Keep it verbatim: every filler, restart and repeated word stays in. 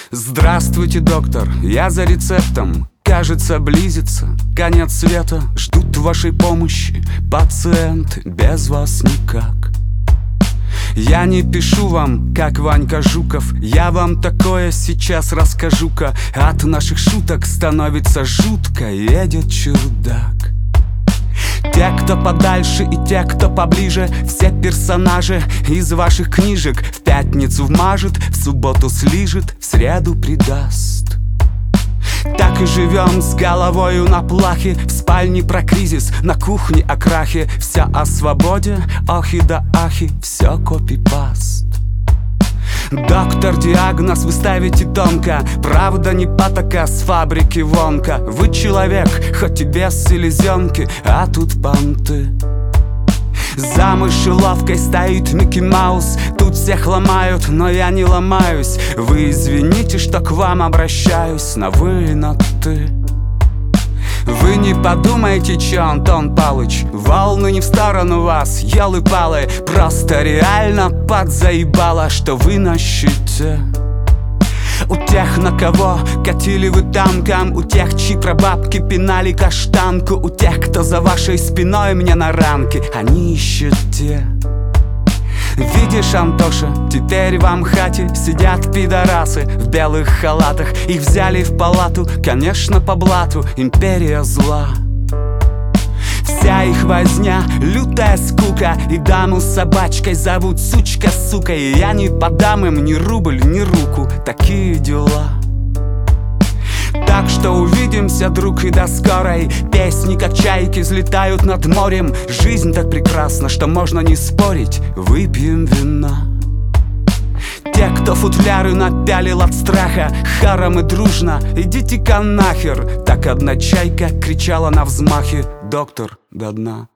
Здравствуйте, доктор, я за рецептом. Кажется, близится конец света. Ждут вашей помощи пациенты, без вас никак. Я не пишу вам, как Ванька Жуков. Я вам такое сейчас расскажу-ка. От наших шуток становится жутко. Едет чудак. Те, кто подальше, и те, кто поближе, все персонажи из ваших книжек. В пятницу вмажет, в субботу слижет, в среду предаст. Так и живем с головою на плахе. В спальне про кризис, на кухне о крахе. Вся о свободе, охи да ахи. Все копипаст. Доктор, диагноз вы ставите тонко. Правда не патока с фабрики Вонка. Вы человек, хоть и без селезенки, а тут понты. За мышеловкой стоит Микки Маус. Тут всех ломают, но я не ломаюсь. Вы извините, что к вам обращаюсь на вы и на ты. Вы не подумайте, че, Антон Палыч, волны не в сторону вас, елы-палы. Просто реально подзаебало, что вы на щите. У тех, на кого катили вы танком, у тех, чьи прабабки пинали каштанку, у тех, кто за вашей спиной мне на ранке, они ищете. Видишь, Антоша, теперь в Амхате сидят пидорасы в белых халатах. Их взяли в палату, конечно, по блату, империя зла. Вся их возня, лютая скука. И даму с собачкой зовут сучка, сука. И я не подам им ни рубль, ни руку. Такие дела. Так что увидимся, друг, и до скорой. Песни, как чайки, взлетают над морем. Жизнь так прекрасна, что можно не спорить. Выпьем вина. Те, кто футляры напялил от страха, харом и дружно, идите-ка нахер. Так одна чайка кричала на взмахе: доктор, до дна.